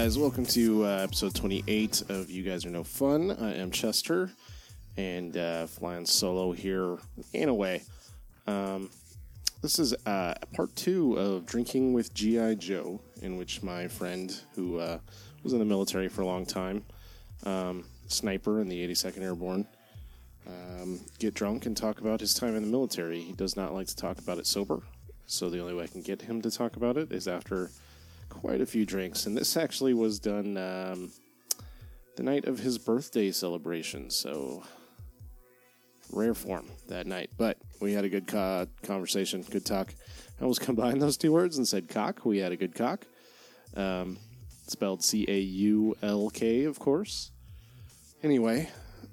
guys, welcome to episode 28 of You Guys Are No Fun. I am Chester, and flying solo here in a way. This is part 2 of Drinking with G.I. Joe, in which my friend, who was in the military for a long time, sniper in the 82nd Airborne, get drunk and talk about his time in the military. He does not like to talk about it sober, so the only way I can get him to talk about it is after quite a few drinks. And this actually was done the night of his birthday celebration, so rare form that night. But we had a good conversation, good talk. I almost combined those two words and said cock. We had a good cock. Spelled C-A-U-L-K, of course. Anyway,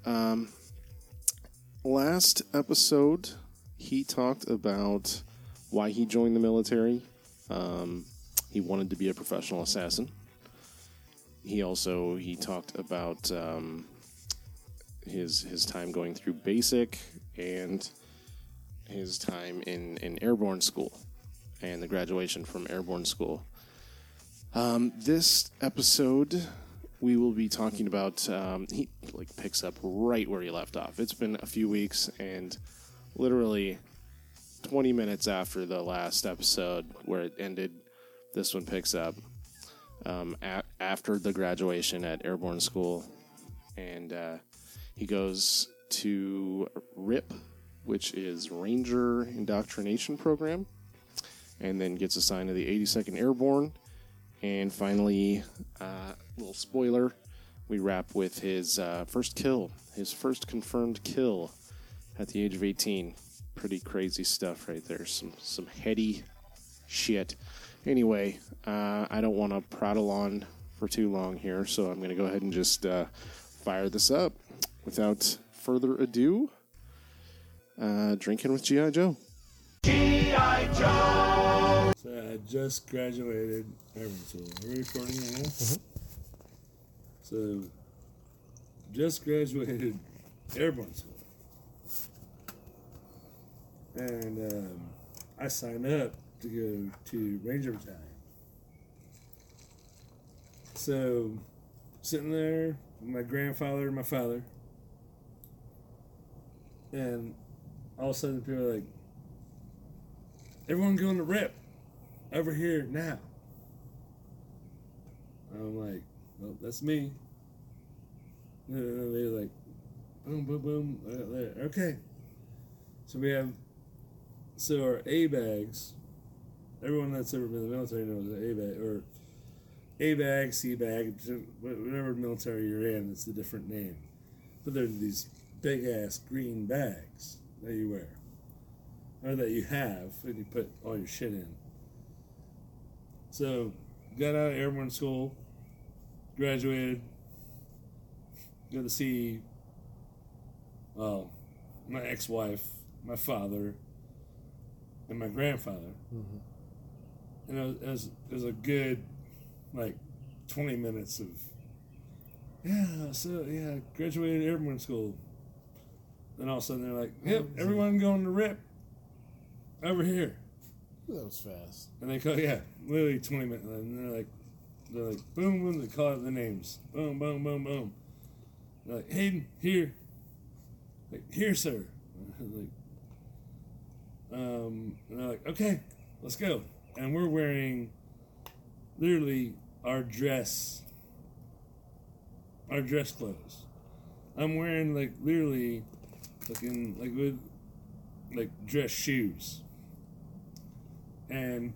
last episode, he talked about why he joined the military. He wanted to be a professional assassin. He talked about his time going through basic and his time in airborne school and the graduation from airborne school. This episode, we will be talking about, he picks up right where he left off. It's been a few weeks, and literally 20 minutes after the last episode where it ended, this one picks up after the graduation at airborne school, and he goes to RIP, which is Ranger Indoctrination Program, and then gets assigned to the 82nd Airborne. And finally, little spoiler, we wrap with his first kill, his first confirmed kill at the age of 18. Pretty crazy stuff right there. Some heady shit. Anyway, I don't want to prattle on for too long here, so I'm going to go ahead and just fire this up. Without further ado, Drinking with G.I. Joe. G.I. Joe! So I just graduated airborne school. Are we recording right now? Mm-hmm. So, just graduated airborne school. And I signed up to go to Ranger Battalion. So, sitting there with my grandfather and my father, and all of a sudden people are like, everyone going to RIP over here now. I'm like, well, that's me. And they're like, boom, boom, boom. Okay. So our A-bags, everyone that's ever been in the military knows an A-bag, or A-bag, C-bag, whatever military you're in, it's a different name. But they're these big-ass green bags that you wear, or that you have, and you put all your shit in. So, got out of airborne school, graduated, got to see my ex-wife, my father, and my grandfather. Mm-hmm. And it was a good, 20 minutes of, graduated airborne school. Then all of a sudden they're like, yep, everyone going to RIP over here. That was fast. And they call, literally 20 minutes. And they're like, boom, boom, they call out the names. Boom, boom, boom, boom. They're like, Hayden, here. Like, here, sir. And they're like, okay, let's go. And we're wearing literally our dress clothes. I'm wearing literally with dress shoes and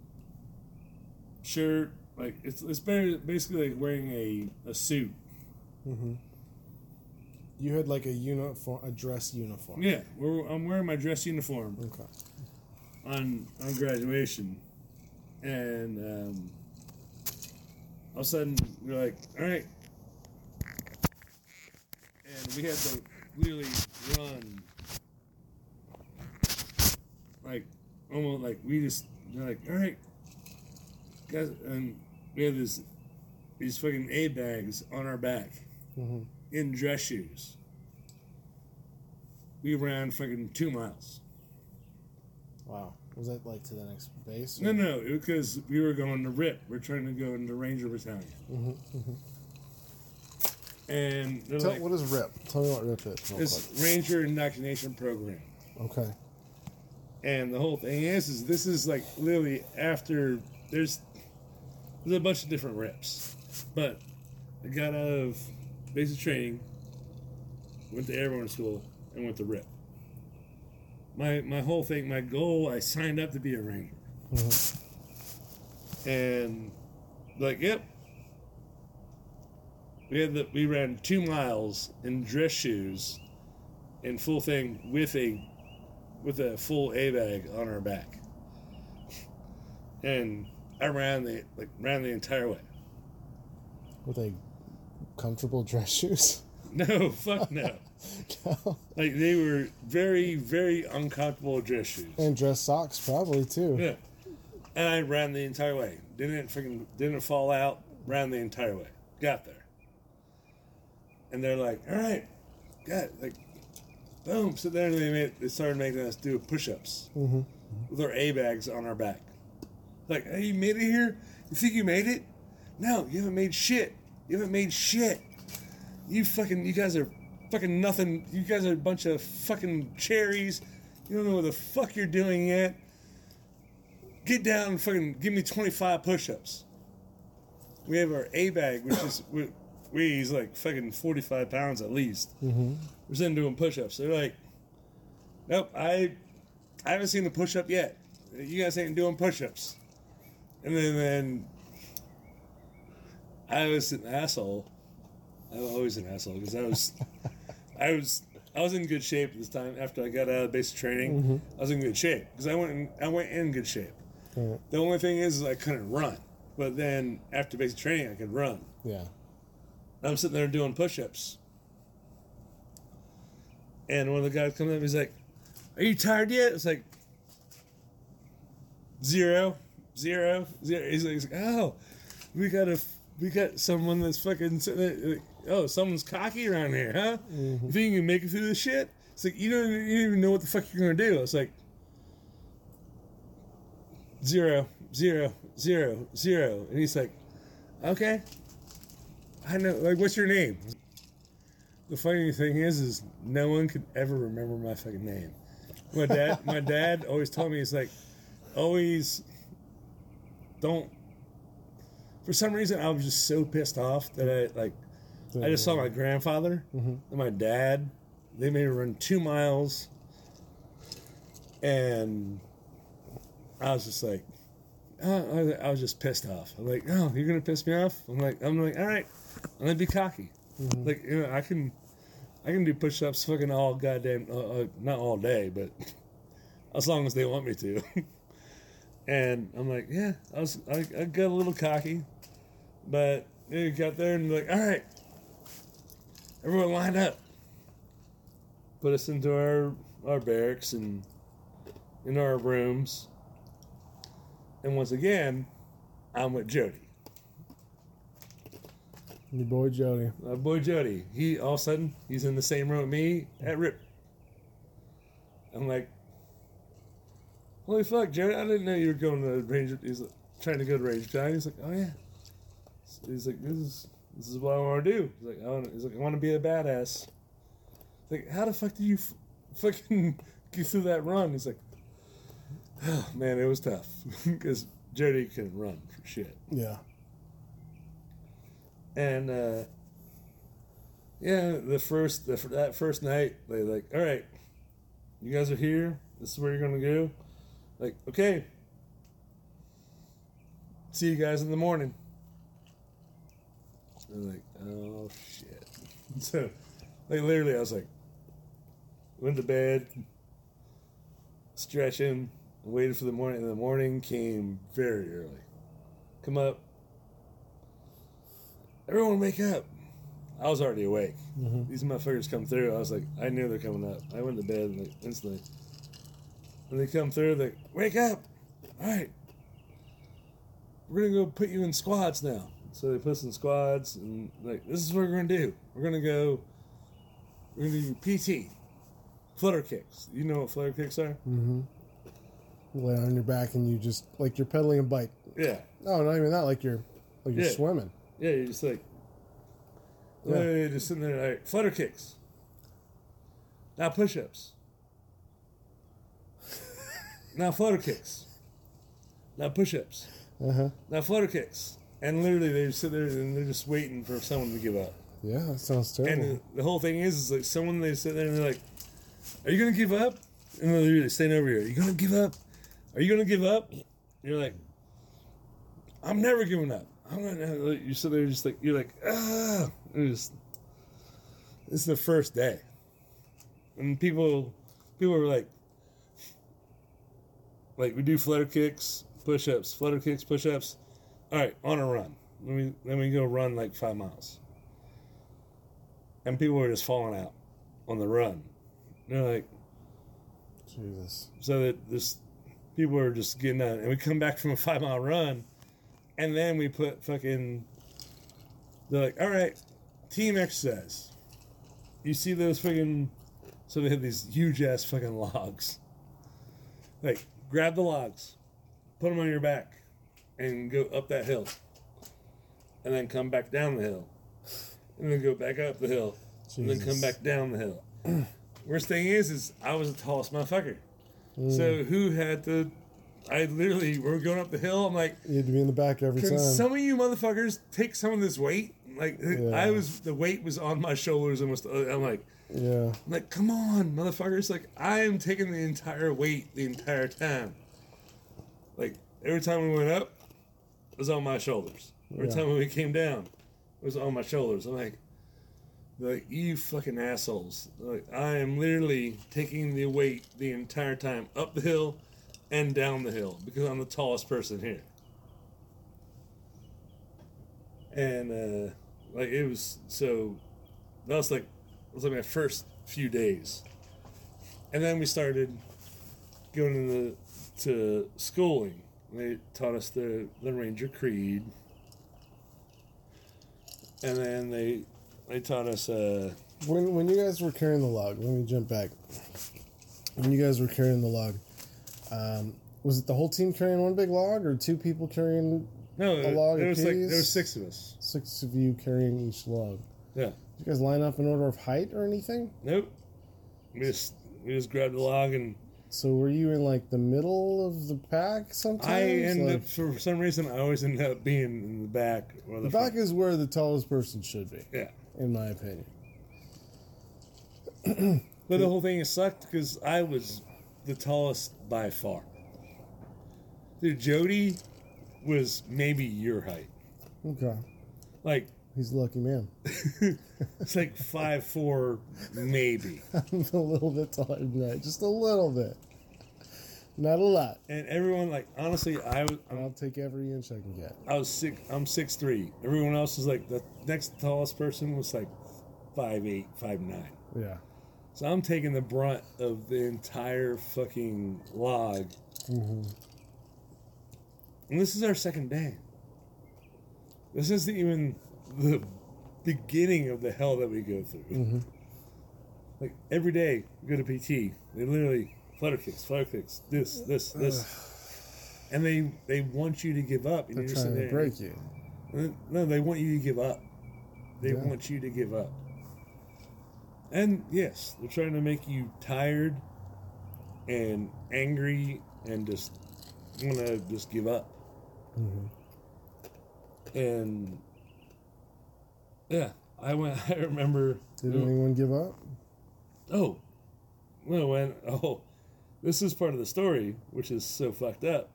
shirt. It's basically like wearing a suit. Mm-hmm. You had a uniform, a dress uniform. Yeah, I'm wearing my dress uniform. Okay. On graduation, and all of a sudden we're like, all right, and we had to literally run, almost we just all right, guys, and we had these fucking A bags on our back. Mm-hmm. In dress shoes. We ran fucking 2 miles. Wow. Was that like to the next base? No, because we were going to RIP. We're trying to go into Ranger Battalion. And they're like, what is RIP? Tell me what RIP is. Real it's quick. Ranger Indoctrination Program. Okay. And the whole thing is this is like literally after there's a bunch of different reps, but I got out of basic training, went to airborne school, and went to RIP. My whole thing, my goal, I signed up to be a Ranger, and like, yep, we ran 2 miles in dress shoes, and full thing with a full A-bag on our back. And I ran the entire way. With a comfortable dress shoes? No, fuck no. No. Like, they were very, very uncomfortable dress shoes. And dress socks, probably, too. Yeah. And I ran the entire way. Didn't fall out. Ran the entire way. Got there. And they're like, all right. Got like, boom. So then they started making us do push-ups with our A-bags on our back. Like, hey, you made it here? You think you made it? No, you haven't made shit. You haven't made shit. You guys are fucking nothing. You guys are a bunch of fucking cherries. You don't know what the fuck you're doing yet. Get down and fucking give me 25 push-ups. We have our A-bag, which is weighs like fucking 45 pounds at least. We're sitting doing push-ups. They're like, nope, I haven't seen the push-up yet. You guys ain't doing push-ups. And then I was an asshole. I'm always an asshole because I was in good shape this time after I got out of basic training. I was in good shape because I went in good shape. The only thing is I couldn't run, but then after basic training I could run. Yeah. I'm sitting there doing push-ups, and one of the guys comes up. He's like, "Are you tired yet?" It's like 0. He's like, "Oh, we got someone that's fucking. Oh, someone's cocky around here, huh? You think you can make it through this shit?" It's like you don't even know what the fuck you're gonna do. It's like 0, and he's like, "Okay, I know. Like, what's your name?" The funny thing is no one could ever remember my fucking name. My dad always told me, it's like, always don't. For some reason, I was just so pissed off that I just saw my grandfather and my dad. They made me run 2 miles, and I was just like, I was just pissed off. I'm like, oh, you're gonna piss me off? I'm like, all right, I'm gonna be cocky. Like, you know, I can do push-ups fucking all goddamn, not all day, but as long as they want me to. And I'm like, yeah, I got a little cocky, but they got there and like, all right, everyone lined up, put us into our barracks and in our rooms. And once again, I'm with Jody. Your boy Jody. My boy Jody. He all of a sudden he's in the same room with me at RIP. I'm like, holy fuck, Jody! I didn't know you were going to Ranger. He's like, trying to go to Ranger Town. He's like, oh yeah. He's like, this is what I want to do. He's like, I want to be a badass. Like, how the fuck do you fucking get through that run? He's like, oh man, it was tough because Jody couldn't run for shit. Yeah. And yeah, that first night, they like, all right, you guys are here. This is where you're gonna go. Like, okay, see you guys in the morning. I'm like, oh shit. So, like, literally, I was like, went to bed, stretching, and waited for the morning. And the morning came very early. Come up. Everyone wake up. I was already awake. These motherfuckers come through. I was like, I knew they're coming up. I went to bed like instantly. When they come through, they're like, wake up. All right. We're going to go put you in squads now. So they put us in squads and like, this is what we're going to do. We're going to do PT. Flutter kicks. You know what flutter kicks are? lay on your back and you just like you're pedaling a bike. Yeah. No, not even that. Like you're Yeah. swimming. Yeah, you're just like, Yeah. literally just sitting there like, flutter kicks. Now push-ups. Now flutter kicks. Now push-ups. Now flutter kicks. And literally they just sit there and they're just waiting for someone to give up. Yeah, that sounds terrible. And the whole thing is like someone, they sit there and they're like, are you going to give up? And they're literally standing over here. Are you going to give up? Are you going to give up? And you're like, I'm never giving up. I'm gonna. You sit there just like, you're like, ah. This is the first day. And people were like we do flutter kicks, push-ups, flutter kicks, push-ups. All right, on a run. Then we go run like 5 miles. And people were just falling out on the run. They're like, Jesus. so that people were just getting done. And we come back from a 5-mile run, and then we put fucking, they're like, all right, team exercise. You see those fucking, so they have these huge ass fucking logs. Like, grab the logs, put them on your back, and go up that hill. And then come back down the hill. And then go back up the hill. And then come back down the hill. Worst thing is I was the tallest motherfucker. So who had to, we're going up the hill, I'm like, You had to be in the back every can time. some of you motherfuckers take some of this weight? Like, Yeah. the weight was on my shoulders almost. I'm like, Yeah. come on, motherfuckers. Like, I am taking the entire weight the entire time. Like, every time we went up, it was on my shoulders. Every Yeah. time we came down, it was on my shoulders. I'm like, you fucking assholes. Like, I am literally taking the weight the entire time up the hill and down the hill because I'm the tallest person here. And, like, it was, so, that was like my first few days. And then we started going to schooling. They taught us the Ranger Creed. And then they taught us, When you guys were carrying the log, let me jump back. When you guys were carrying the log, was it the whole team carrying one big log, or 2 people carrying no, a log? there was like, apiece? there was 6 of us. 6 of you carrying each log. Yeah. Did you guys line up in order of height or anything? Nope. We just grabbed the log, and So were you in like the middle of the pack sometimes? I end Like, up, for some reason, I always end up being in the back or the the back front. is where the tallest person should be, Yeah. in my opinion. But the whole thing has sucked because I was the tallest by far. Dude, Jody was maybe your height. Okay. Like, He's a lucky man. it's like 5'4", maybe. I'm a little bit taller than that. Just a little bit. Not a lot. And everyone, like, honestly, I'll take every inch I can get. I'm 6'3". Everyone else is like, the next tallest person was like 5'8", 5'9". Yeah. So I'm taking the brunt of the entire fucking log. Mm-hmm. And this is our second day. This isn't even the beginning of the hell that we go through. Mm-hmm. Like, every day we go to PT, they literally flutter kicks, this. And they want you to give up. And They're you're just trying sitting to there. break you. No, they want you to give up. They Yeah. want you to give up. And yes, they're trying to make you tired and angry and just want to just give up. Mm-hmm. And yeah, I remember. Did anyone give up? Oh, this is part of the story, which is so fucked up.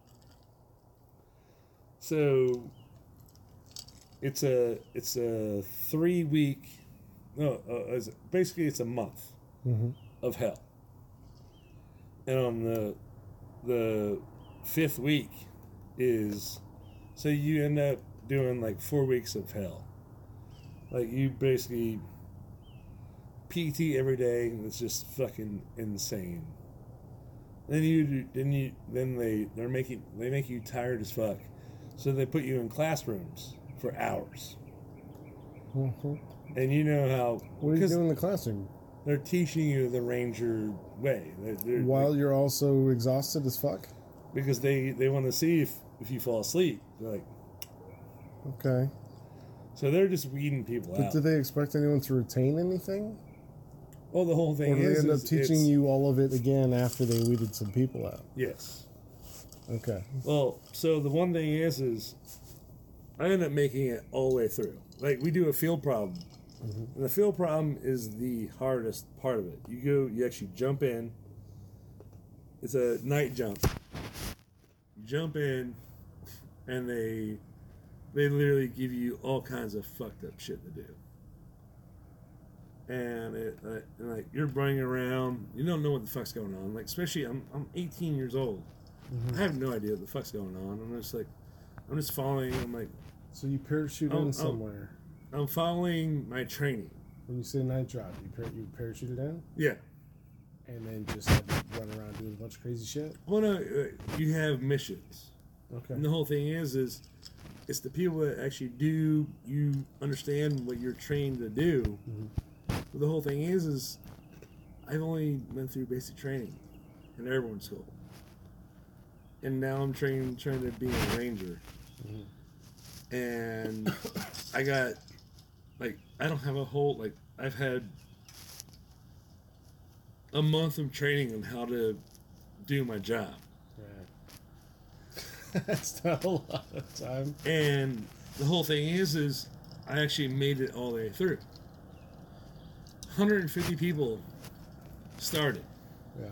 So it's a 3-week. No, basically it's a month Mm-hmm. of hell. And on the 5th week is, so you end up doing like 4 weeks of hell. Like, you basically PT every day, and it's just fucking insane. Then they make you tired as fuck, so they put you in classrooms for hours. Mm-hmm. And you know how, What do you because do in the classroom? They're teaching you the Ranger way. While you're also exhausted as fuck? Because they want to see if you fall asleep. They're like, okay. So they're just weeding people But out. do they expect anyone to retain anything? Well, the whole thing Or do they is end up teaching it's- you all of it again after they weeded some people out? Yes. Okay. Well, so the one thing is I end up making it all the way through. Like, we do a field problem. And the field problem is the hardest part of it. You actually jump in. It's a night jump. You jump in, and they literally give you all kinds of fucked up shit to do. And like you're running around, you don't know what the fuck's going on. Like, especially I'm 18 years old. I have no idea what the fuck's going on. I'm just following. I'm like, So you parachute in somewhere. I'm following my training. When you say night drop, you parachuted in? Yeah. And then just had to run around doing a bunch of crazy shit? Well, no, you have missions. Okay. And the whole thing is it's the people that actually do, you understand what you're trained to do. But the whole thing is I've only went through basic training in airborne school. And now I'm trying to be a Ranger. And I got, like, I don't have a whole, like, I've had a month of training on how to do my job. Right. That's not a lot of time. And the whole thing is I actually made it all the way through. 150 people started. Yeah.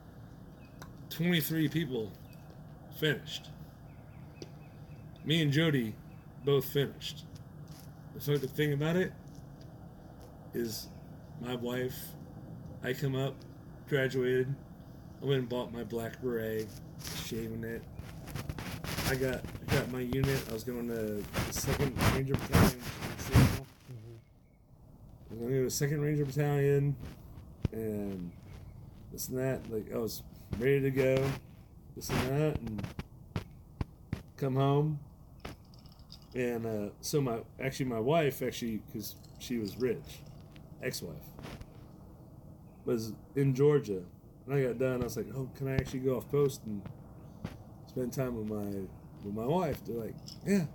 23 people finished. Me and Jody both finished. So the thing about it is my wife, I come up, graduated, I went and bought my black beret, shaving it. I got my unit. I was going to the 2nd Ranger Battalion in Seattle. I was going to go to the 2nd Ranger Battalion and this and that. Like, I was ready to go, this and that, and come home. And so my wife, because she was rich, ex-wife, was in Georgia. And I got done. I was like, oh, can I actually go off post and spend time with my wife? They're like, yeah.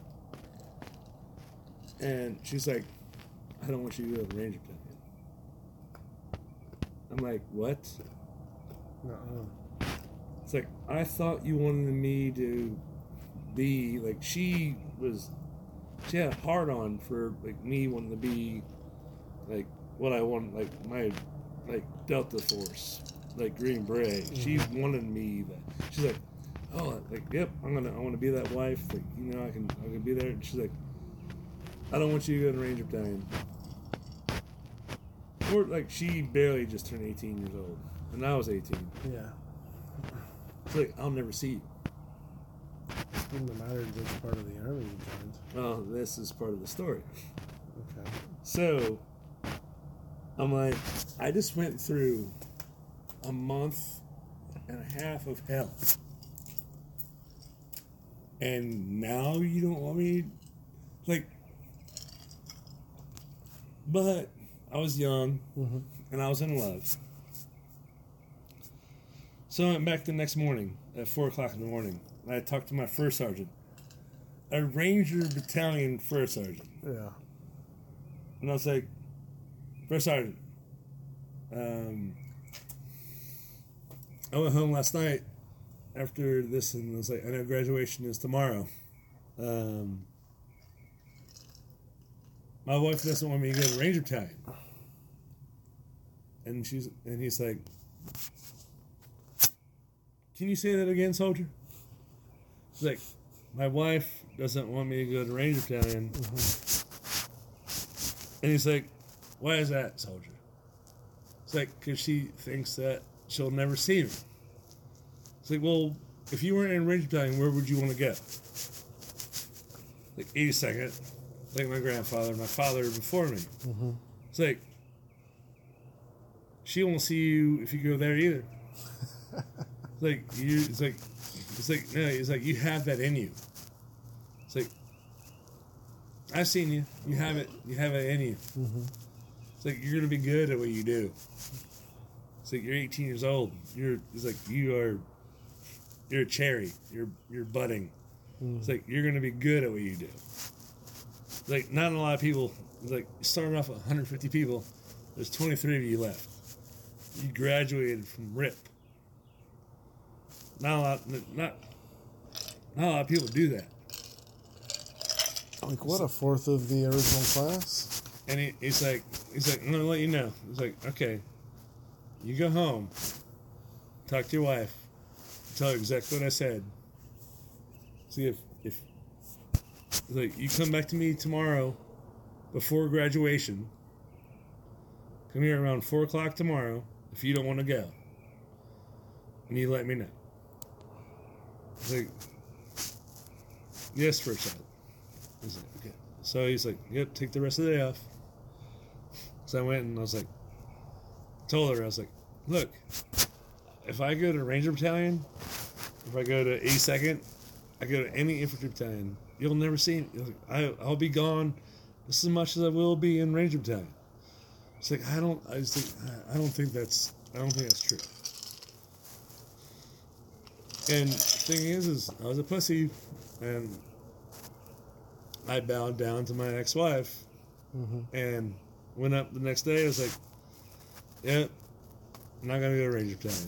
And she's like, I don't want you to go to the Ranger Battalion. I'm like, what? Uh-uh. It's like, I thought you wanted me to be, like, she had a hard on for, like, me wanting to be, like, what I want, like, my, like, Delta Force, like, Green Beret. She wanted me that. She's like, oh, like, yep, I want to be that wife. Like, you know, I can be there. And she's like, I don't want you to go to the Ranger Battalion. Or, like, she barely just turned 18 years old. And I was 18. Yeah. It's like, I'll never see you. Wouldn't have mattered which part of the army you joined. Well, this is part of the story. Okay. So, I'm like, I just went through a month and a half of hell. And now you don't want me, like, but I was young and I was in love. So I went back the next morning at 4 o'clock in the morning. And I talked to my first sergeant, a Ranger Battalion first sergeant. Yeah. And I was like, First Sergeant, I went home last night after this and I was like, I know graduation is tomorrow. My wife doesn't want me to go to the Ranger Battalion. And he's like, can you say that again, soldier? She's like, my wife doesn't want me to go to the Ranger Battalion. And he's like, why is that, soldier? It's like, because she thinks that she'll never see me. It's like, well, if you weren't in a Ranger Battalion, where would you want to go? Like 82nd, like my grandfather, my father before me. It's like, she won't see you if you go there either. It's like you have that in you. It's like, I've seen you. You have it in you. It's It's like, you're gonna be good at what you do. It's like, you're 18 years old. It's like, you're a cherry. You're budding. It's like, you're gonna be good at what you do. It's like, not a lot of people. It's like, starting off with 150 people. There's 23 of you left. You graduated from RIP. Not a lot of people do that. Like, what, a fourth of the original class? And he's like, I'm gonna let you know. He's like, okay, you go home, talk to your wife, tell her exactly what I said. See if like, you come back to me tomorrow before graduation. Come here around 4:00 tomorrow if you don't want to go, and you let me know. He's like, yes, first child. He's like, okay. So he's like, yep, take the rest of the day off. So I went and I was like, told her, I was like, look, if I go to Ranger Battalion, if I go to 82nd, I go to any infantry battalion, you'll never see me. I'll be gone just as much as I will be in Ranger Battalion. It's like, I don't think that's true. And the thing is I was a pussy, and I bowed down to my ex-wife, and went up the next day. I was like, yep, I'm not gonna go to Ranger Battalion.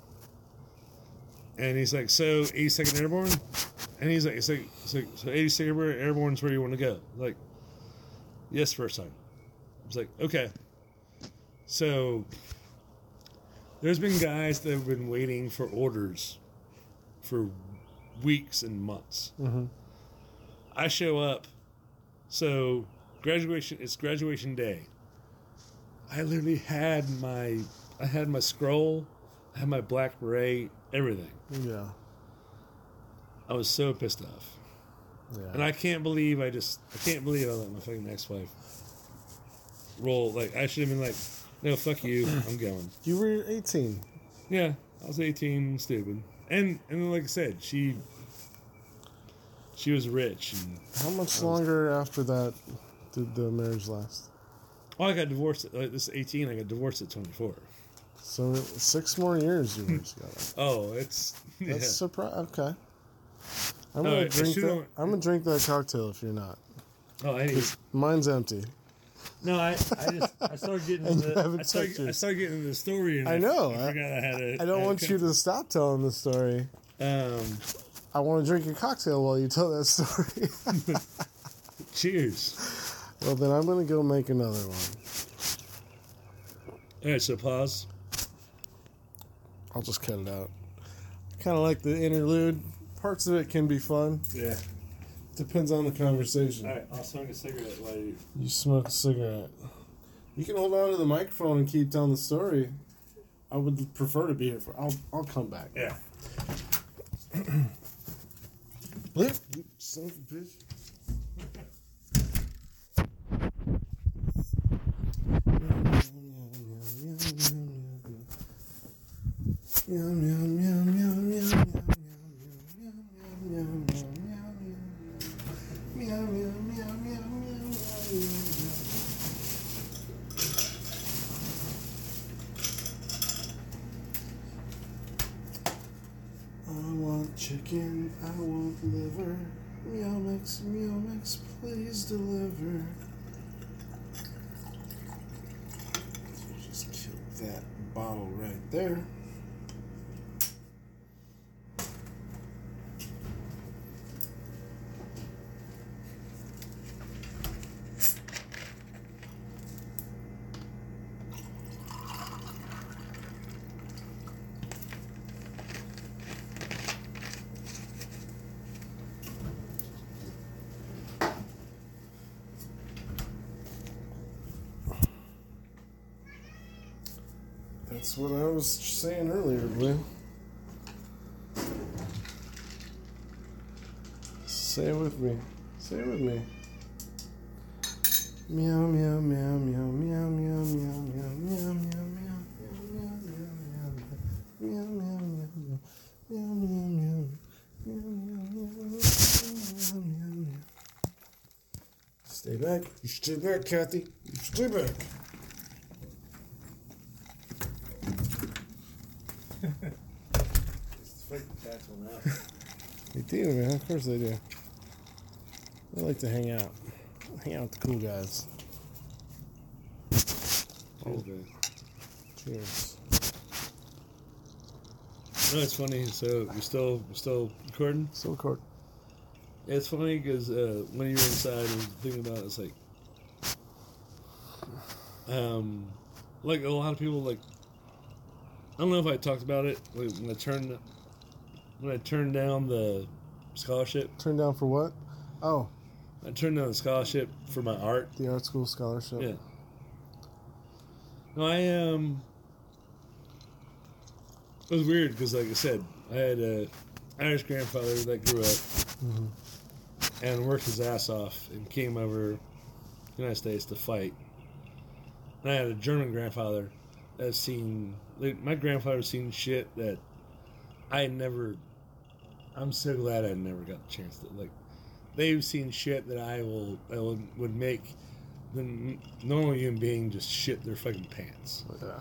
And he's like, so 82nd Airborne? And he's like, so 82nd Airborne is where you want to go? I'm like, yes, first time. I was like, okay. So there's been guys that have been waiting for orders for weeks and months. I show up. So it's graduation day. I literally had my scroll, I had my black beret, everything. Yeah. I was so pissed off. Yeah. And I can't believe I let my fucking ex-wife roll. Like, I should have been like, no, fuck you, I'm going. You were 18. Yeah, I was 18, stupid. And like I said, she was rich. And How much longer after that did the marriage last? I got divorced at this 18. I got divorced at 24. So 6 more years you were together. Oh, that's surprise. Okay. I'm No, gonna drink that cocktail if you're not. Oh, I need. Mine's empty. No, I started getting I started getting into the story. And I know. I forgot I had it. I don't want you to stop telling the story. I want to drink a cocktail while you tell that story. Cheers. Well, then I'm going to go make another one. All right, so pause. I'll just cut it out. I kind of like the interlude. Parts of it can be fun. Yeah. Depends on the conversation. All right, I'll smoke a cigarette while you... You smoke a cigarette. You can hold on to the microphone and keep telling the story. I would prefer to be here for... I'll come back. Yeah. Blip, you son of a bitch. I want chicken, I want liver. Meow mix, please deliver. So just kill that bottle right there. That's what I was saying earlier, Blue. Say it with me. Say it with me. Meow meow meow meow meow meow meow meow meow meow meow meow meow meow meow meow. Stay back. You stay back, Kathy. You stay back. fucking cats on out. They do, man. Of course they do. They like to hang out. Hang out with the cool guys. Cheers, man. Cheers. No, it's funny. So we're still recording. Still record. It's funny because when you were inside, I was thinking about it, it's like a lot of people like. I don't know if I talked about it like, when I turned down the scholarship. Turned down for what? Oh, I turned down the scholarship for my art. the art school scholarship. Yeah. No, it was weird because, like I said, I had an Irish grandfather that grew up and worked his ass off and came over to the United States to fight. And I had a German grandfather that's seen, like, my grandfather's seen shit that I'm so glad I never got the chance to, like, they've seen shit that I would make the normal human being just shit their fucking pants. Yeah.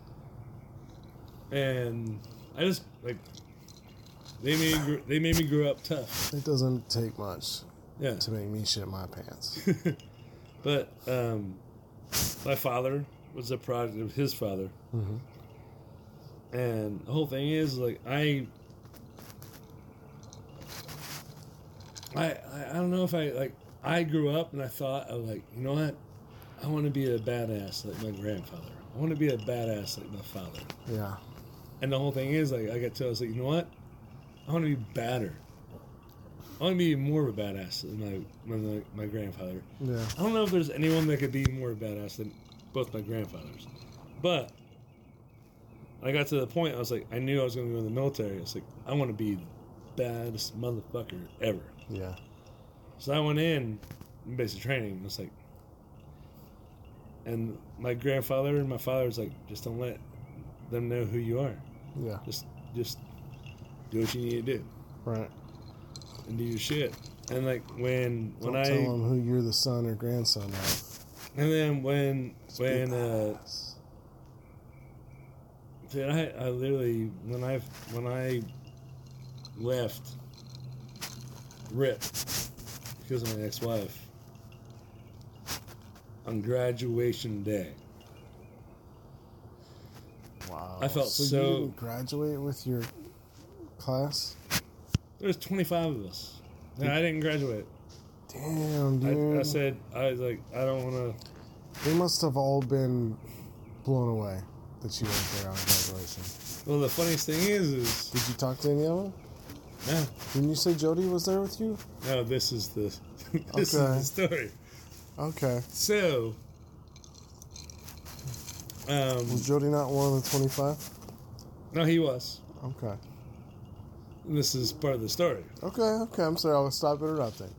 And I just, like, they made me grow up tough. It doesn't take much Yeah. to make me shit my pants. But my father was a product of his father. Mm-hmm. And the whole thing is, like, I don't know if I grew up and I thought, I was like, you know what? I want to be a badass like my grandfather. I want to be a badass like my father. Yeah. And the whole thing is, like, I got to, I was like, you know what? I want to be badder. I want to be more of a badass than my grandfather. Yeah. I don't know if there's anyone that could be more badass than both my grandfathers. But I got to the point, I was like, I knew I was going to go in the military. I was like, I want to be the baddest motherfucker ever. Yeah. So I went in basic training. I was like, and my grandfather and my father was like, just don't let them know who you are. Yeah. Just do what you need to do Right. and do your shit. And like when Don't I tell them who you're the son or grandson of. and then when Badass. dude, I literally when I left RIP because of my ex-wife on graduation day. Wow. I felt so so- you didn't graduate with your class? There's 25 of us. And I didn't graduate. Damn, dude. I said, I was like, I don't want to. They must have all been blown away that you weren't there on graduation. Well, the funniest thing is Did you talk to any of them? no, Didn't you say Jody was there with you? no, this is the this Okay. is the story. Okay. So, Was Jody not one of the 25? no, he was. Okay. And this is part of the story. Okay. I'm sorry. I'll stop interrupting.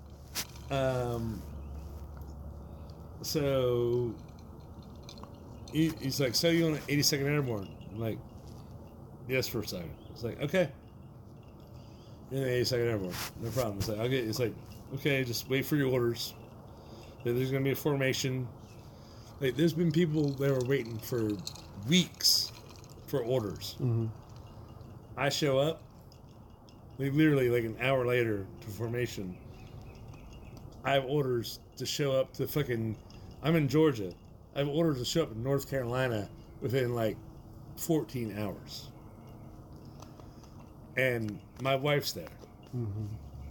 So he's like, so you on 82nd Airborne? I'm like, yes, for a second. It's like, okay. In the 82nd Airborne, no problem. It's like, I'll get. It's like, okay, just wait for your orders. There's gonna be a formation. Like, there's been people that were waiting for weeks for orders. Mm-hmm. I show up, like literally like an hour later to formation. I have orders to show up to fucking. I'm in Georgia. I have orders to show up in North Carolina within like 14 hours. And my wife's there. Mm-hmm.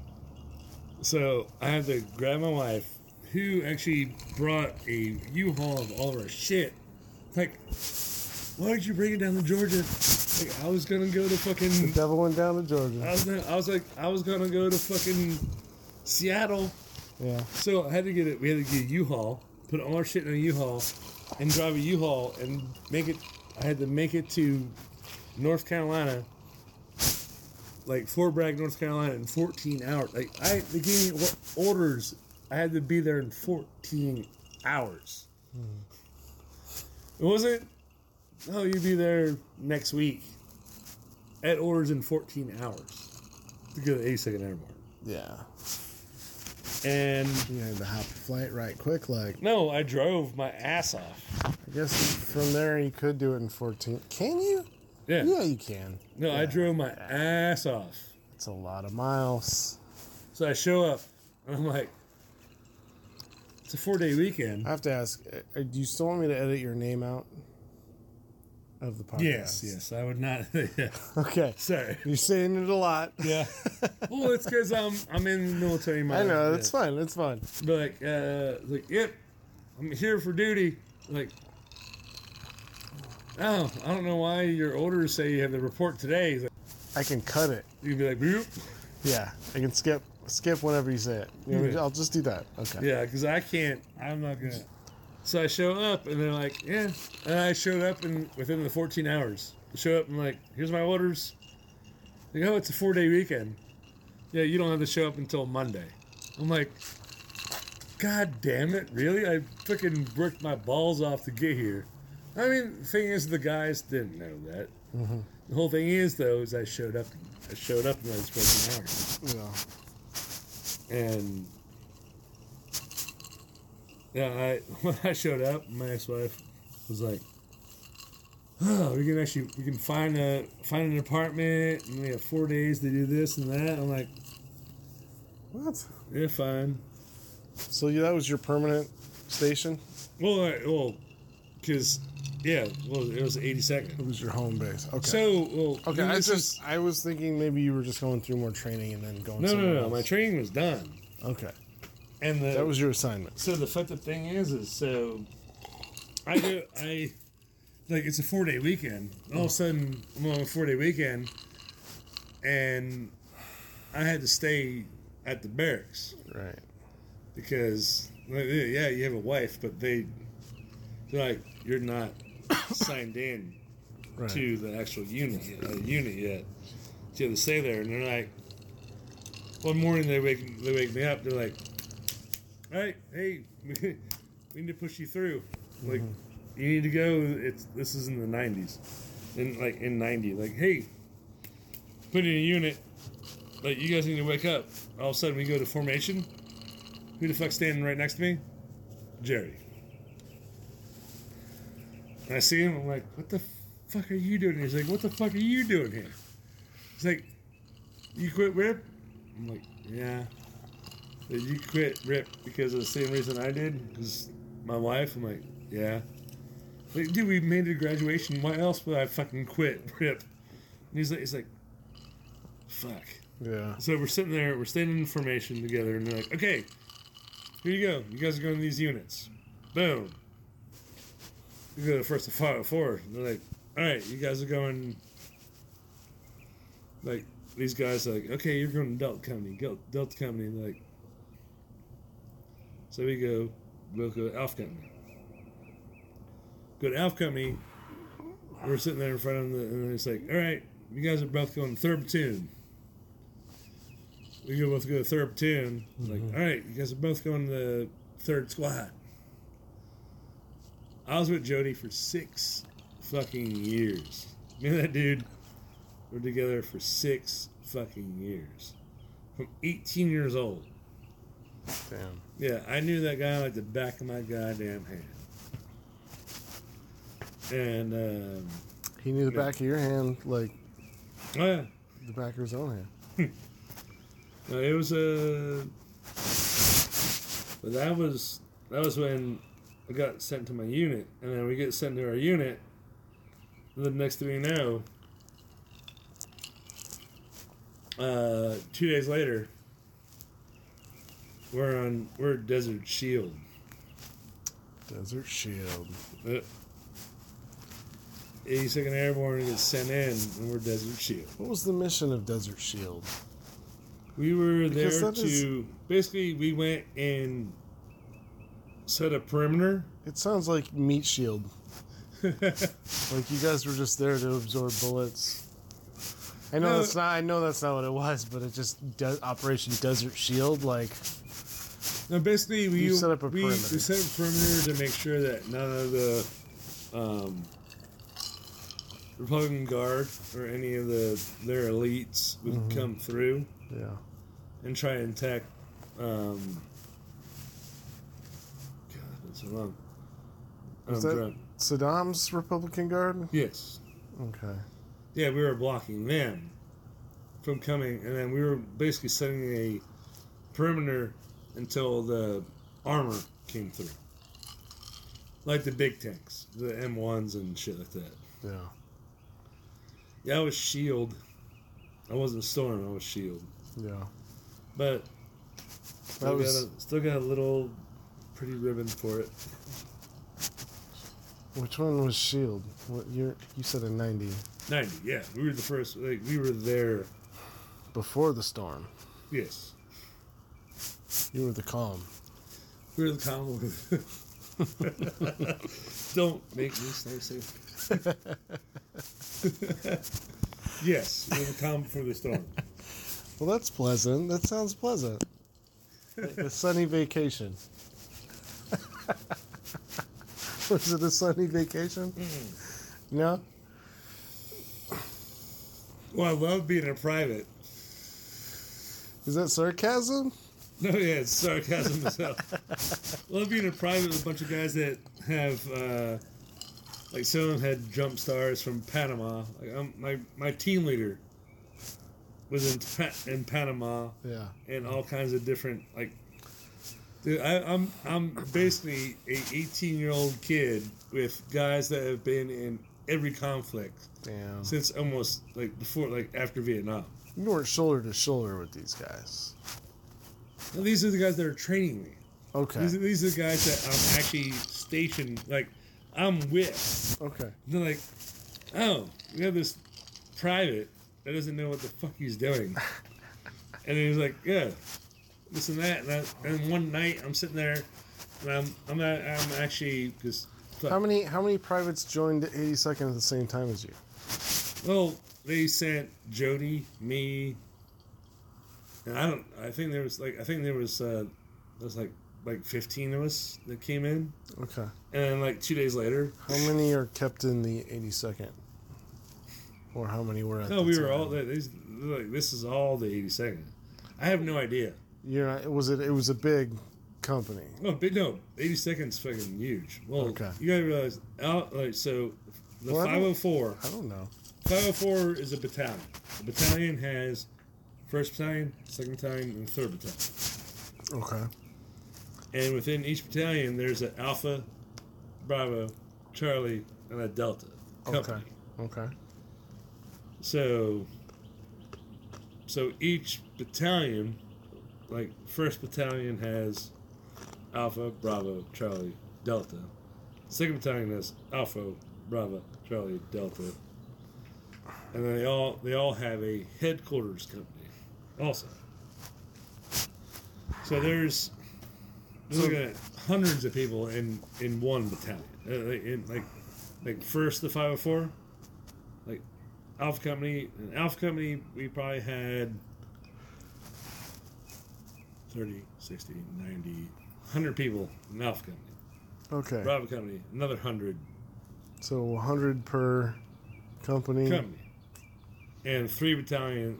So I had to grab my wife, who actually brought a U-Haul of all of our shit. Like, why did you bring it down to Georgia? Like, I was gonna go to The fucking. devil went down to Georgia. I was gonna go to fucking Seattle. Yeah. So I had to get it. We had to get a U-Haul, put all our shit in a U-Haul, and drive a U-Haul and make it. I had to make it to North Carolina, like Fort Bragg, North Carolina, in 14 hours. Like they gave me orders. I had to be there in 14 hours. It wasn't. Oh, you'll be there next week. I had orders in 14 hours to go to 82nd Airborne. Yeah. And You had to hop a flight right quick, like. no, I drove my ass off. I guess from there you could do it in 14. Can you? Yeah. Yeah, you can. No, I drove my ass off. It's a lot of miles. So I show up, and I'm like, it's a 4-day weekend. I have to ask, do you still want me to edit your name out of the podcast? Yes, I would not. Yeah. Okay. Sorry. You're saying it a lot. Yeah. Well, it's because I'm in the military. I know, that's fine. That's fine. But yep, I'm here for duty. Like, oh, I don't know why your orders say you have to report today. He's like, I can cut it. you'd be like, boop. Yeah, I can skip whenever you say it. I'll just do that. Okay. Yeah, because I can't. I'm not gonna. So I show up, and they're like, yeah. And I showed up, and within the 14 hours, I show up and like, here's my orders. They go, oh, it's a 4-day weekend. Yeah, you don't have to show up until Monday. I'm like, God damn it, really? I freaking worked my balls off to get here. I mean, the thing is, the guys didn't know that. Mm-hmm. The whole thing is, though, is I showed up in those 14 hours. Yeah. And yeah, when I showed up, my ex-wife was like, "Oh, we can find an apartment, and we have 4 days to do this and that." I'm like, What? "Yeah, fine." So that was your permanent station? Well, because it was 82nd. It was your home base. Okay. So, Okay, this I was thinking maybe you were just going through more training and then going. no. else. My training was done, Okay, and that was your assignment. So the fucked up thing is so I like it's a 4-day weekend. All of a sudden, I'm on a 4-day weekend, and I had to stay at the barracks Right. because yeah, you have a wife, but they're like, you're not signed in Right. to the actual unit yet. So you have to stay there, and they're like, one morning they wake me up. They're like, all right, hey, we need to push you through. Like, you need to go. This is in the 90s, in 90. Like, hey, put in a unit. Like, you guys need to wake up. All of a sudden, we go to formation. Who the fuck's standing right next to me? Jerry. And I see him. I'm like, what the fuck are you doing here? He's like, what the fuck are you doing here? He's like, you quit RIP? I'm like, yeah. Did you quit RIP because of the same reason I did? Because my wife? I'm like, yeah. Like, dude, we made it to graduation. Why else would I fucking quit RIP? And he's like, fuck. Yeah. So we're sitting there, we're standing in formation together, and they're like, okay, here you go. You guys are going to these units. Boom. We go to the first to 504. And they're like, all right, you guys are going, like, these guys are like, okay, you're going to Delta Company. They're like, so we'll go to Alpha Company. Go to Alpha Company. We're sitting there in front of them, and it's like, all right, you guys are both going to 3rd Platoon. We both go to 3rd Platoon. Like, all right, you guys are both going to the 3rd Squad. I was with Jody for 6 fucking years. Me and that dude were together for 6 fucking years. From 18 years old. Damn. Yeah, I knew that guy like the back of my goddamn hand. And, He knew the back of your hand like oh yeah. the back of his own hand. It was but that was when I got sent to my unit, and then we get sent to our unit. And the next thing we know, 2 days later, we're at Desert Shield. Desert Shield. 82nd Airborne gets sent in, and we're Desert Shield. What was the mission of Desert Shield? We were Because there that is- to basically we went and set a perimeter. It sounds like Meat Shield. Like you guys were just there to absorb bullets. I know No. that's not. I know that's not what it was, but it just Operation Desert Shield. Like No, basically we set up a we perimeter. set a perimeter to make sure that none of the Republican Guard or any of their elites would come through yeah, and try and attack. God, it's so long. I'm was that drunk. Saddam's Republican Guard? Yes. Okay. Yeah, we were blocking them from coming, and then we were basically setting a perimeter until the armor came through. Like the big tanks, the M1s and shit like that. Yeah. Yeah, I was shield. I wasn't storm, I was shield. Yeah. But still got a little pretty ribbon for it. Which one was Shield? What year? You said a 90. 90, yeah. We were the first, like, we were there. Before the storm. Yes. You were the calm. We were the calm. Don't make me say so. Yes, we were the calm before the storm. Well, that's pleasant. That sounds pleasant. Like a sunny vacation. Was it a sunny vacation? No? Well, I love being a private. Is that sarcasm? No, yeah, it's sarcasm as hell. Love being a private with a bunch of guys that have, like, some of them had jump stars from Panama. Like, my team leader was in Panama. Yeah. And all kinds of different, like, dude, I'm basically a 18-year-old kid with guys that have been in every conflict. Damn. Since almost, like, before, like, after Vietnam. You weren't shoulder to shoulder with these guys. Now, these are the guys that are training me. Okay. These are the guys that I'm actually stationed, like, I'm with. Okay. They're like, oh, we have this private that doesn't know what the fuck he's doing. And he was like, yeah, this and that. And one night I'm sitting there, and I'm actually, because... How many privates joined 82nd at the same time as you? Well, they sent Jody, me, and I think there was like 15 of us that came in. Okay. And then like 2 days later. How many are kept in the 82nd? Or how many were at No, the we time? were all, this is all the 82nd. I have no idea. You're not, it was a big company. Oh, but no, 82nd's fucking huge. Well, Okay. you gotta realize, so the Well, 504, I don't know. 504 is a battalion. The battalion has 1st Battalion, 2nd Battalion, and 3rd Battalion. Okay. And within each battalion, there's an Alpha, Bravo, Charlie, and a Delta company. Okay. So each battalion, like 1st Battalion has Alpha, Bravo, Charlie, Delta. 2nd Battalion has Alpha, Bravo, Charlie, Delta. And then they all have a headquarters company also. So there's looking at hundreds of people in one battalion. Like first the 504, like Alpha Company. In Alpha Company, we probably had 30, 60, 90, 100 people in Alpha Company. Okay. Bravo Company, another 100. So 100 per company. And 3 battalion,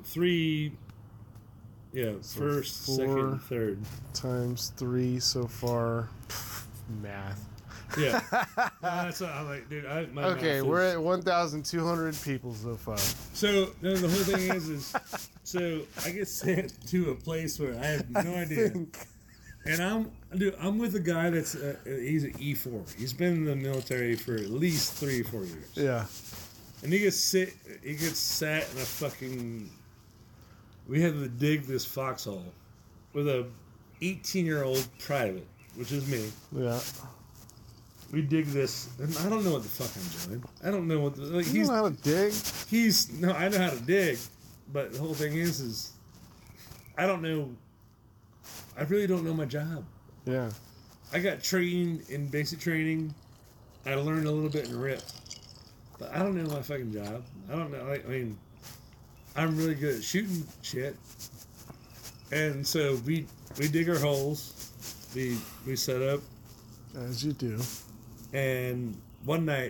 So 1st, 4 2nd, 3rd. times 3 so far. Math. Yeah. No, that's what I'm like, dude. My Okay, math we're is- at 1,200 people so far. So the whole thing is so I get sent to a place where I have no idea, and I'm with a guy that's he's an E4. He's been in the military for at least 3 or 4 years. Yeah. And he gets sat in a fucking. We had to dig this foxhole with a 18-year-old private, which is me. Yeah. We dig this, and I don't know what the fuck I'm doing. I don't know what You know how to dig? I know how to dig, but the whole thing is I don't know. I really don't know my job. Yeah. I got trained in basic training. I learned a little bit in RIP, but I don't know my fucking job. I don't know. I mean, I'm really good at shooting shit, and so we dig our holes. We set up, As you do. and one night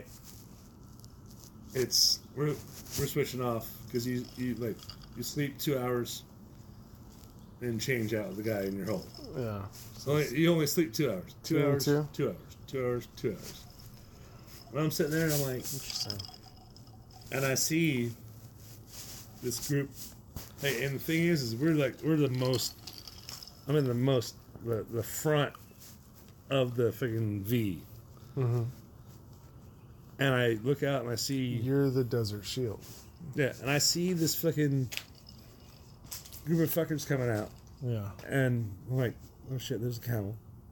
we're switching off because you sleep 2 hours and change out the guy in your hole. Yeah. So you only sleep 2 hours. 2 2 and hours. 2? 2 hours. 2 hours. 2 hours. When I'm sitting there and I'm like, Interesting. and I see this group. Hey, and the thing is we're the most. I'm in the front of the freaking V. Mm-hmm. And I look out and I see. You're the Desert Shield. Yeah, and I see this fucking group of fuckers coming out. Yeah. And I'm like, oh shit, there's a camel.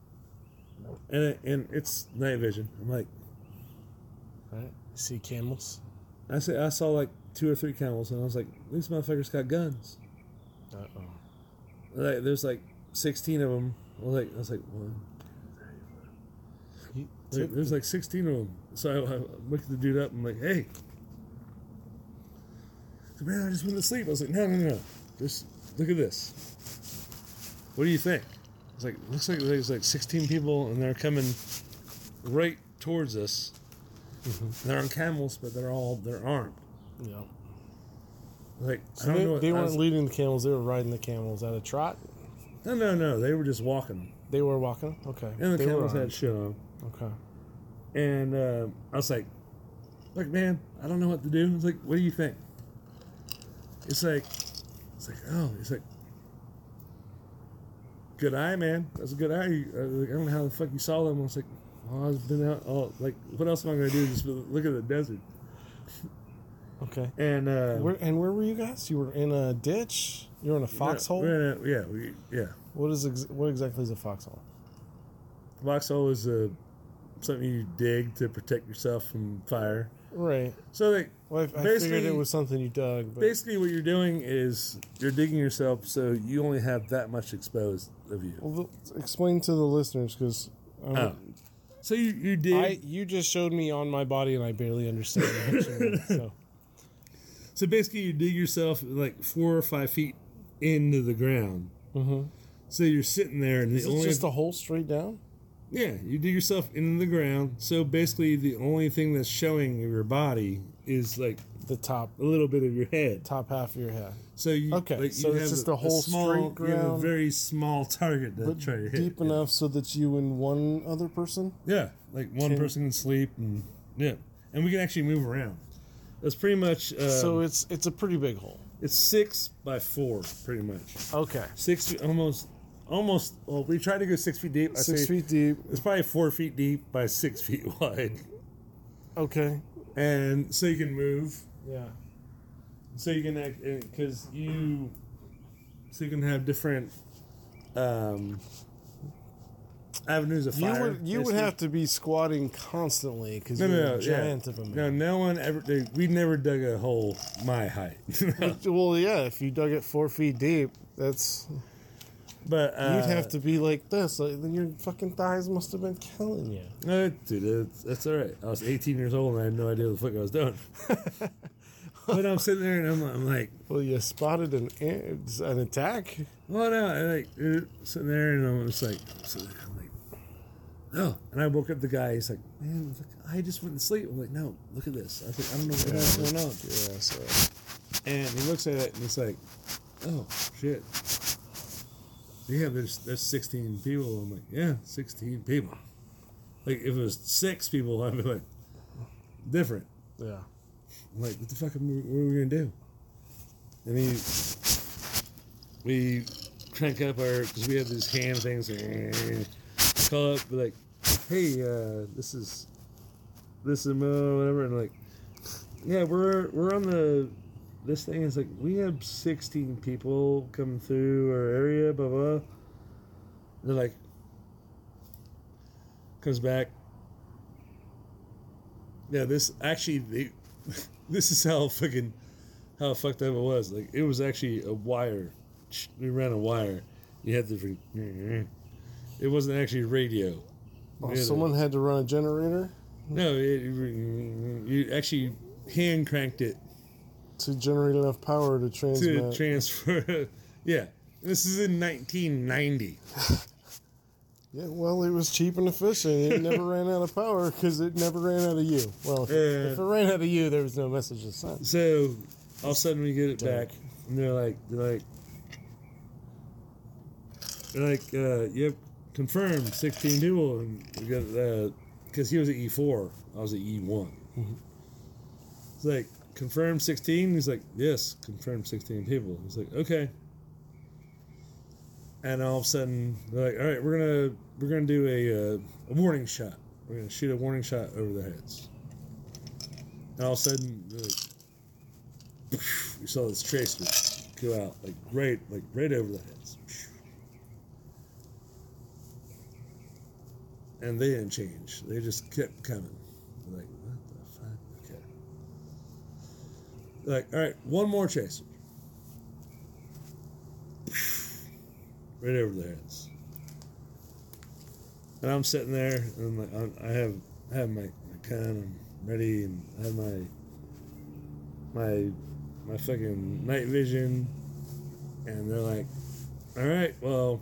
And it's night vision. I'm like, Right? See camels? I saw like 2 or 3 camels, and I was like, these motherfuckers got guns. Uh-oh. Like, there's like 16 of them. I was like, one. There's like 16 of them. So I looked the dude up. I'm like, hey. Man, I just went to sleep. I was like, no. Just look at this. What do you think? It's like, looks like there's like 16 people, and they're coming right towards us. Mm-hmm. They're on camels, but they're armed. Yeah. Like, So I don't know. they weren't leading the camels. They were riding the camels at a trot. No. They were just walking. They were walking? Okay. And the They were camels had armed. shit on. Okay. And I was like, look, man, I don't know what to do. I was like, what do you think? It's like, good eye, man. That's a good eye. I don't know how the fuck you saw them. I was like, well, I've been out. Like, what else am I going to do? Just look at the desert. Okay. And where were you guys? You were in a ditch? You were in a foxhole? Yeah. What exactly is a foxhole? Foxhole is something you dig to protect yourself from fire. Right. So, like, Well, I figured it was something you dug. But basically, what you're doing is you're digging yourself so you only have that much exposed of you. Well, explain to the listeners, because So you dig. you just showed me on my body, and I barely understand what you mean, So basically, you dig yourself like 4 or 5 feet into the ground. Mm-hmm. So you're sitting there, and Is it just a hole straight down? Yeah, you dig yourself into the ground. So basically, the only thing that's showing of your body is like The top a little bit of your head. half of your head. So you Okay, like, so you it's have just a a whole small, straight You have a ground, very small target to but try to hit. deep enough so that you and one other person. Yeah, like one person can sleep, and and we can actually move around. That's pretty much. So it's a pretty big hole. It's 6 by 4, pretty much. Okay. 6 feet, almost. Well, we tried to go 6 feet deep. 6 feet deep. It's probably 4 feet deep by 6 feet wide, Okay. and so you can move. Yeah. So you can act because so you can have different avenues of fire. You would have to be squatting constantly because you're a giant of a man. No one ever. We never dug a hole my height. Well, yeah, if you dug it 4 feet deep, that's. But You'd have to be like this. Like, then your fucking thighs must have been killing you. Dude, that's all right. I was 18 years old and I had no idea what the fuck I was doing. But I'm sitting there and I'm like, well, you spotted an attack. well, no, sitting there and I'm just like, oh. And I woke up the guy. He's like, man, I just went to sleep. I'm like, no, look at this. I was like, I don't know what else is going on. Yeah, so. And he looks at it and he's like, oh, shit. Yeah, there's 16 people. I'm like, yeah, 16 people. Like, if it was 6 people, I'd be like, different. Yeah. I'm like, what the fuck what are we going to do? And we crank up because we have these hand things. Call up, be like, hey, this is Mo, whatever. And like, yeah, we're on this thing is like, we have 16 people coming through our area, blah, blah. And they're like, comes back. Yeah, this is how fucked up it was. Like, it was actually a wire. We ran a wire. You had to, it wasn't actually radio. Oh, someone had to run a generator? No, you actually hand cranked it. To generate enough power to transmit. To transfer. Yeah. This is in 1990. Yeah, well, it was cheap and efficient. It never ran out of power because it never ran out of you. Well, if it ran out of you, there was no message to send. So, all of a sudden we get it back, and they're like, you have confirmed 16 people, and we got because he was at E4, I was at E1. Mm-hmm. It's like, confirmed 16? He's like, yes, confirmed 16 people. He's like, okay. And all of a sudden, they're like, all right, we're gonna do a warning shot. We're gonna shoot a warning shot over their heads. And all of a sudden, like, you saw this tracer go out, like right over the heads. And they didn't change. They just kept coming. Like, what the fuck? Okay. Like, all right, one more chaser. Right over their heads. And I'm sitting there, and I have my gun, I'm ready, and I have my fucking night vision, and they're like, all right, well,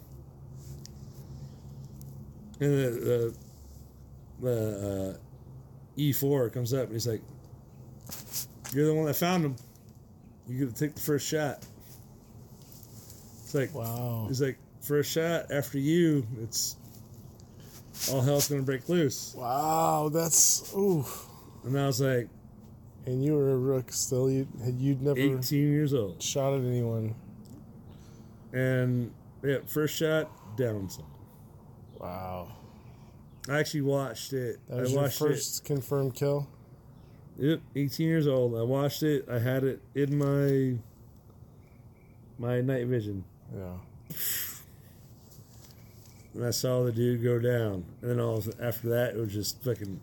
and the E4 comes up, and he's like, you're the one that found him. You get to take the first shot. It's like, Wow. He's like, first shot after you, it's all hell's gonna break loose. Wow, that's ooh. And I was like, And you were a rook still. You'd never 18 years old. shot at anyone. And yeah, first shot, down some. Wow. I actually watched it. That was I your watched first confirmed kill? it. Yep, 18 years old. I watched it. I had it in my night vision. Yeah. And I saw the dude go down. And then after that, it was just fucking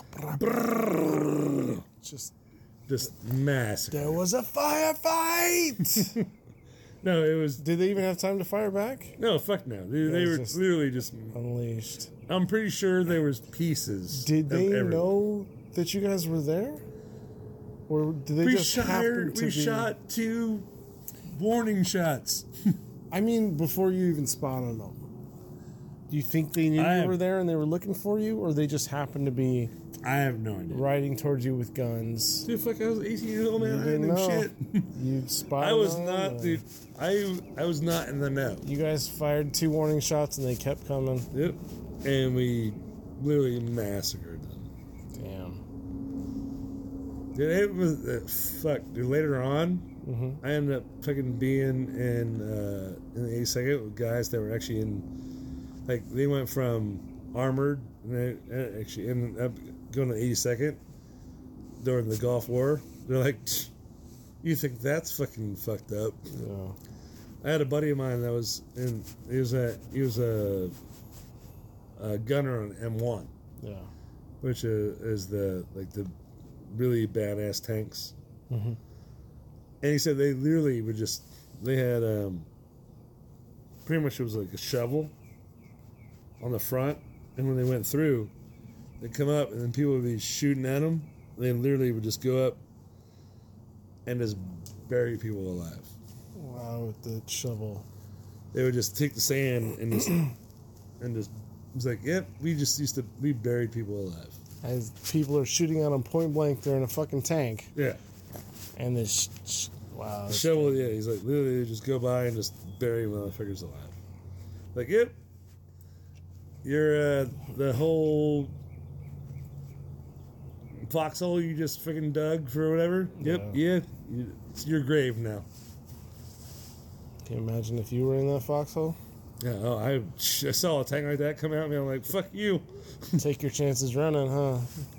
Just massive. there was a firefight. No, it was. Did they even have time to fire back? No, fuck no. They was were just literally just. Unleashed. I'm pretty sure there was pieces. Did of they everyone. know that you guys were there, or did they just happen to We be? shot 2 warning shots. I mean, before you even spotted them. Do you think they knew you were there and they were looking for you, or they just happened to be I have no idea. riding towards you with guns? Dude, fuck! I was 18 years old, man. You I didn't didn't know know. shit. You spotted I was them, not, or- dude. I was not in the know. You guys fired 2 warning shots and they kept coming. Yep. And we literally massacred them. Damn. Dude, it was fuck. Dude, later on, I ended up fucking being in the 82nd with guys that were actually in. Like, they went from armored, and they actually ended up going to 82nd during the Gulf War. They're like, you think that's fucking fucked up? Yeah. I had a buddy of mine that was in. He was a gunner on M1, Yeah. which is the really badass tanks. Mm-hmm. And he said they literally would just. They had pretty much it was like a shovel on the front, and when they went through, they'd come up, and then people would be shooting at them. They literally would just go up and just bury people alive. Wow, with the shovel. They would just take the sand and just it was like, yep, we buried people alive. As people are shooting at them point blank, they're in a fucking tank. Yeah. And this, wow. The that's shovel, yeah, he's like, literally just go by and just bury motherfuckers alive. Like, yep. You're the whole foxhole you just freaking dug for whatever. Yep, yeah. It's your grave now. Can you imagine if you were in that foxhole? Yeah, oh, I saw a tank like that come out and I'm like, fuck you. Take your chances running, huh?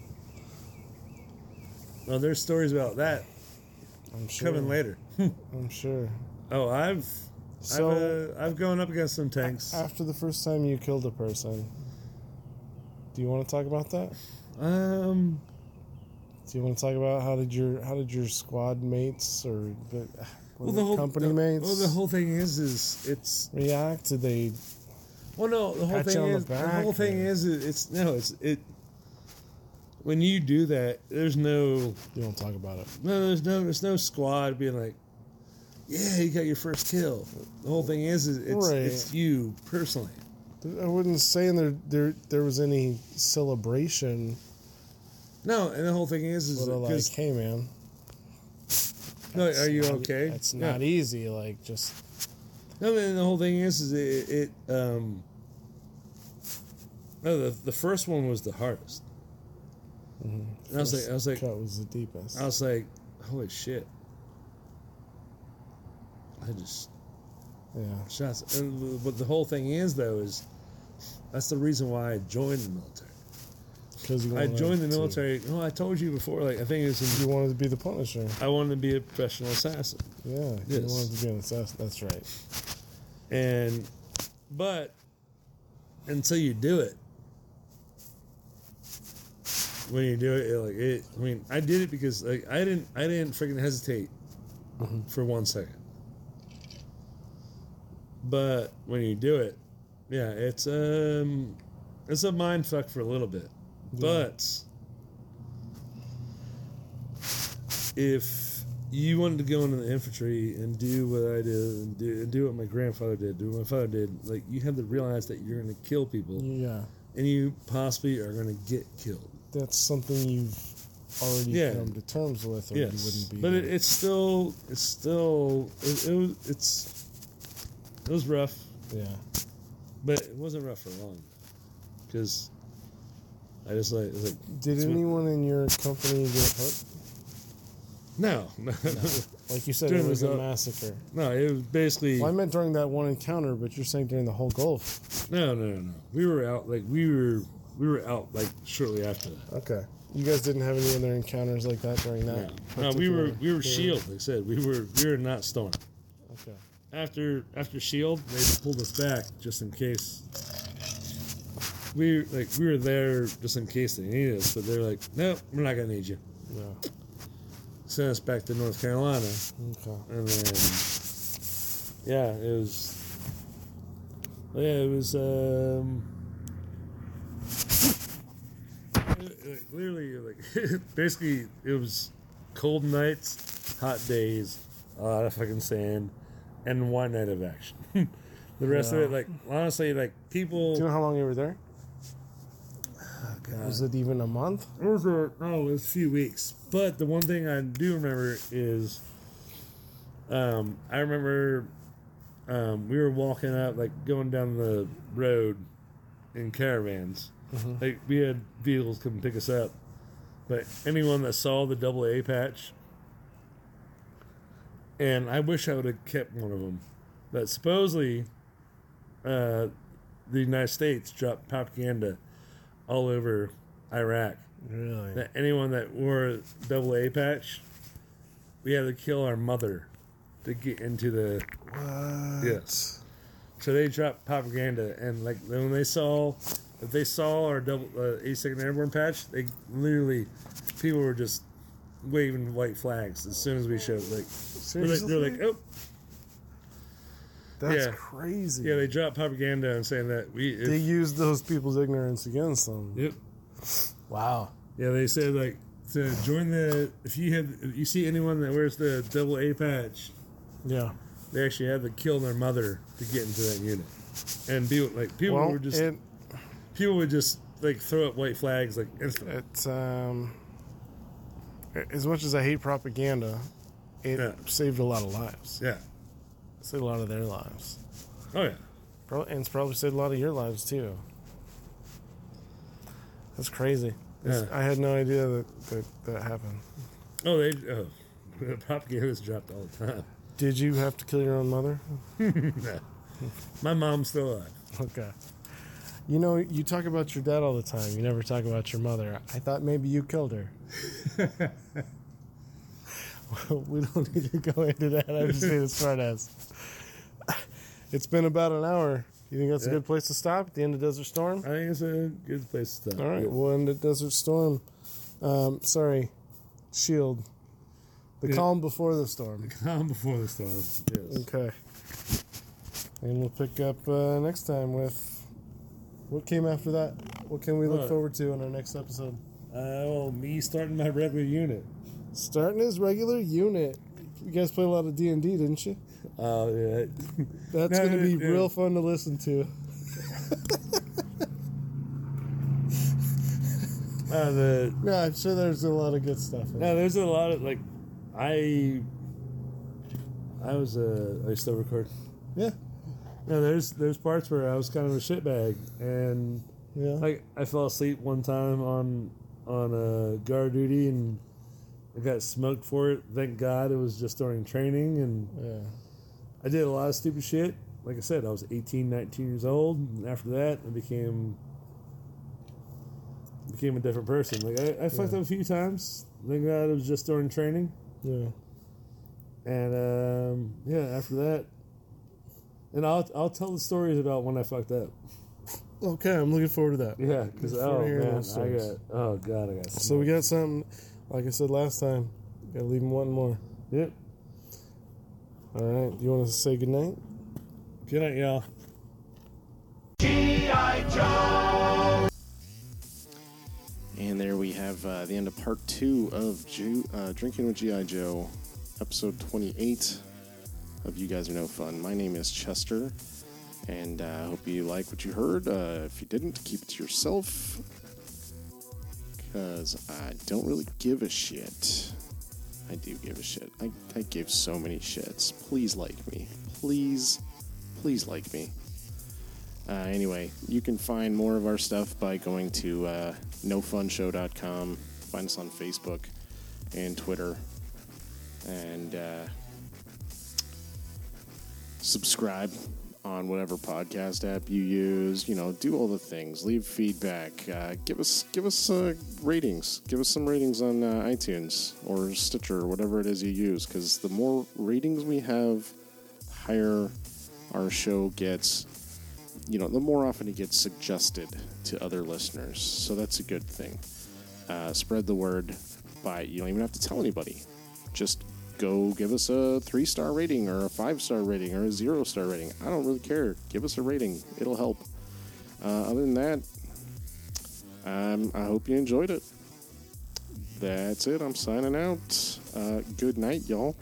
Well, there's stories about that I'm sure. coming later. I'm sure. Oh, I've gone up against some tanks. After the first time you killed a person, do you want to talk about that? Do you want to talk about how did your squad mates or company mates? Well, the whole thing is it's react? Did they? Well, no, the whole Pat you thing on the is back, it. When you do that, there's no. You don't talk about it. No, there's no squad being like, yeah, you got your first kill. The whole thing is it's you personally. I wouldn't say there was any celebration. No, and the whole thing is But like, hey man, no, are you okay? It's not easy. Like just. No, man. The whole thing is no, the first one was the hardest. Mm-hmm. And I was like, cut was the deepest. I was like, holy shit. I just Yeah. shots. And but the whole thing is though is that's the reason why I joined the military. Because I joined the military. No, I told you before. Like I think it was. You wanted to be the Punisher. I wanted to be a professional assassin. Yeah. You Yes. wanted to be an assassin. That's right. But until you do it, when you do it. I mean, I did it because like I didn't freaking hesitate for 1 second. But when you do it, yeah, it's a mind fuck for a little bit. Yeah. But if you wanted to go into the infantry and do what I did and do what my grandfather did, do what my father did, like you have to realize that you're going to kill people, Yeah. and you possibly are going to get killed. That's something you've already come to terms with, or you wouldn't be. But it was rough, yeah. but it wasn't rough for long because I just like, it was like Did anyone in your company get hurt? no. Like you said, During it was the a Gulf. massacre. No, it was basically Well, I meant during that one encounter, but you're saying during the whole Gulf. no. We were out like shortly after that. Okay. You guys didn't have any other encounters like that during that? No, we particular were period? Shield. Like I said, we were not Storm. Okay. After Shield, they pulled us back just in case. We were there just in case they needed us, but they're like, nope, we're not gonna need you. Yeah. Sent us back to North Carolina, Okay. and then it was literally like basically it was cold nights, hot days, a lot of fucking sand, and one night of action. The rest of it, like honestly, like people. Do you know how long you were there? Oh, God. Was it even a month? It was it was a few weeks. But the one thing I do remember is, I remember we were walking up, like going down the road in caravans. Mm-hmm. Like we had vehicles come pick us up, but anyone that saw the AA patch, and I wish I would have kept one of them, but supposedly, the United States dropped propaganda all over Iraq. Really? That anyone that wore a AA patch, we had to kill our mother to get into the. What? Yes. So they dropped propaganda, and like when they saw, if they saw our 82nd Airborne patch, they literally, people were just waving white flags as soon as we showed. Like Seriously? they're like, oh, That's yeah. crazy. yeah, they dropped propaganda and saying that They used those people's ignorance against them. Yep. Wow. Yeah, they said like to join the if you see anyone that wears the AA patch, Yeah. they actually had to kill their mother to get into that unit. And people Well, were just people would just like throw up white flags like instantly. it's as much as I hate propaganda, it saved a lot of lives. Yeah. Saved a lot of their lives. Oh yeah. And it's probably saved a lot of your lives too. That's crazy. Yeah. I had no idea that happened. Oh, the propaganda was dropped all the time. Did you have to kill your own mother? No. My mom's still alive. Okay. You know, you talk about your dad all the time. You never talk about your mother. I thought maybe you killed her. We don't need to go into that. I'm just being a smartass. It's been about an hour. You think that's a good place to stop at the end of Desert Storm? I think it's a good place to stop. All right, Yeah. we'll end at Desert Storm. Sorry, Shield. The calm before the storm. Calm before the storm. Yes. Okay. And we'll pick up next time with what came after that. What can we look forward to in our next episode? Well, me starting my regular unit. Starting his regular unit. You guys played a lot of D&D, didn't you? Yeah. That's going to be real fun to listen to. Yeah, I'm sure there's a lot of good stuff in No, it. there's a lot of like, I was are you still recording? Yeah. No, there's parts where I was kind of a shitbag, and Yeah. like I fell asleep one time on guard duty, and I got smoked for it. Thank God it was just during training, and Yeah. I did a lot of stupid shit. Like I said, I was 18, 19 years old, and after that, I became a different person. Like I fucked up a few times. Thank God it was just during training, Yeah. and after that, and I'll tell the stories about when I fucked up. Okay, I'm looking forward to that. Yeah, because Looking forward to hearing man, those stories. I got. So we got something. Like I said last time, gotta leave them wanting more. Yep. All right. You want to say goodnight? Good night, y'all. G.I. Joe. And there we have the end of part 2 of Drinking with G.I. Joe, episode 28 of You Guys Are No Fun. My name is Chester, and I hope you like what you heard. If you didn't, keep it to yourself, because I don't really give a shit. I do give a shit. I give so many shits. Please like me. Please like me. Anyway, you can find more of our stuff by going to nofunshow.com. Find us on Facebook and Twitter. And subscribe on whatever podcast app you use. You know, do all the things. Leave feedback. Give us ratings. Give us some ratings on iTunes or Stitcher or whatever it is you use. Because the more ratings we have, the higher our show gets. You know, the more often it gets suggested to other listeners. So that's a good thing. Spread the word by, you don't even have to tell anybody. Just go give us a 3-star rating or a 5-star rating or a 0-star rating. I don't really care. Give us a rating. It'll help. Other than that, I hope you enjoyed it. That's it. I'm signing out. Good night, y'all.